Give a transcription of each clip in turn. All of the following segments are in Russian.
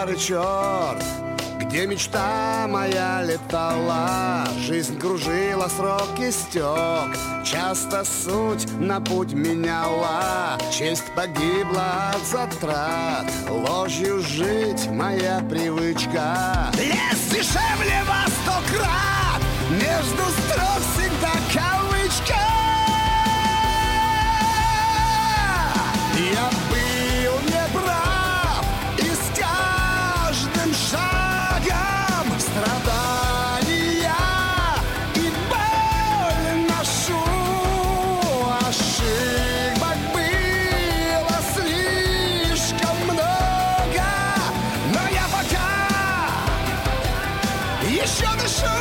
старый черт, где мечта моя летала, жизнь кружила, срок истек. Часто суть на путь меняла, честь погибла от затрат, ложью жить моя привычка. Лес дешевле во 100 крат, между строк всегда кавычка. Я был неправ, и с каждым шагом страдания и боль ношу. Ошибок было слишком много, но я пока еще дышу.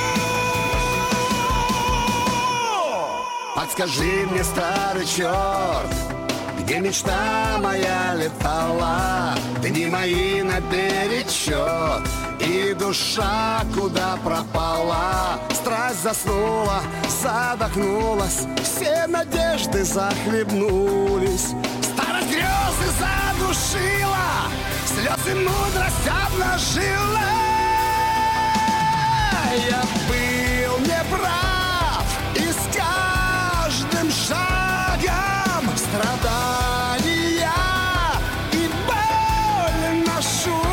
Подскажи мне, старый черт, где мечта моя летала, дни мои наперечет, и душа куда пропала. Страсть заснула, задохнулась, все надежды захлебнулись. Старость грезы задушила, слезы мудрость обнажила. Я был неправ, и с каждым шагом страдания и боль ношу.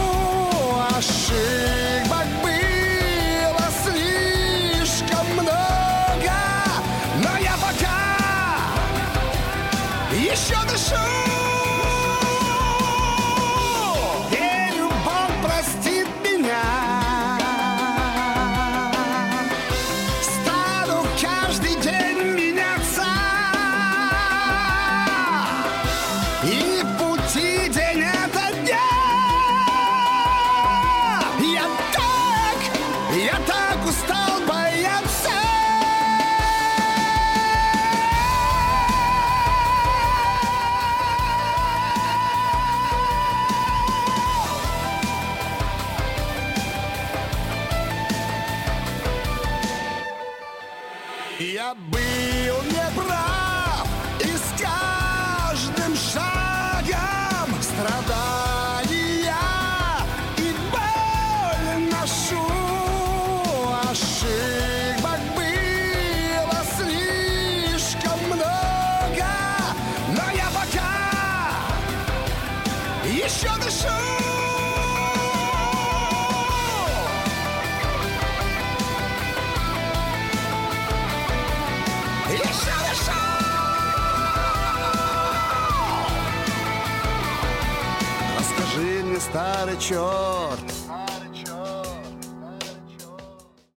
Ошибок было слишком много, но я пока еще дышу. Верю, Бог простит меня. Стану каждый день меняться, и пути день ото дня. Я так устал бояться. Я был неправ, и с каждым шагом страдания и боль ношу. Ошибок было слишком много, но я пока еще дышу. Еще дышу. Расскажи мне, старый черт,